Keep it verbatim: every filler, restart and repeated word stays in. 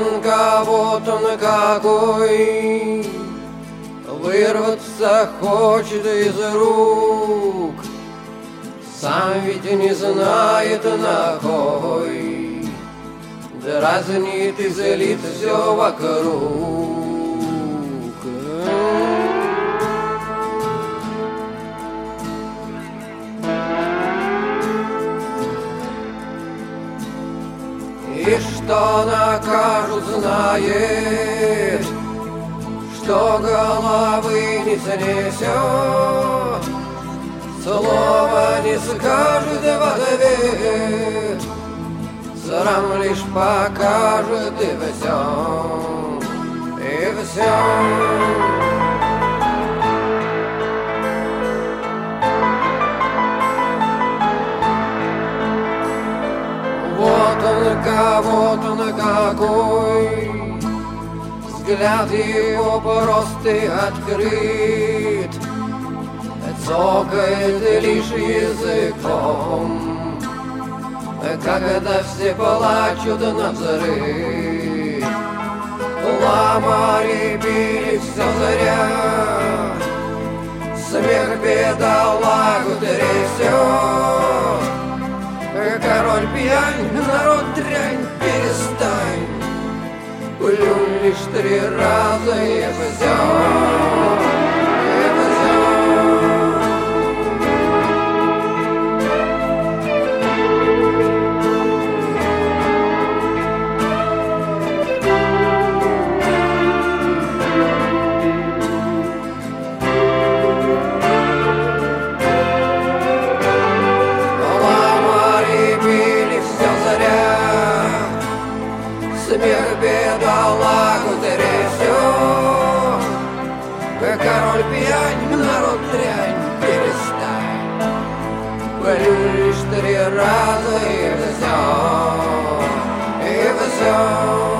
он, вот он какой, вырваться хочет из рук, сам ведь не знает на кой, дразнит и злит все вокруг. И что накажут, знает, что головы не снесет, слова не скажет в ответ, срам лишь покажет и все, и все. Вот он, вот он какой, взгляд его прост и открыт, цокает лишь языком, когда все плачут навзрыд. Ломали, били, все зря, смех бедолагу трясет. Король пьянь, народ дрянь, перестань, плюнь лишь три раза и все, и все. Смех бедолагу трясет. Король пьянь, народ дрянь, перестань, плюнь лишь три раза и все, и все.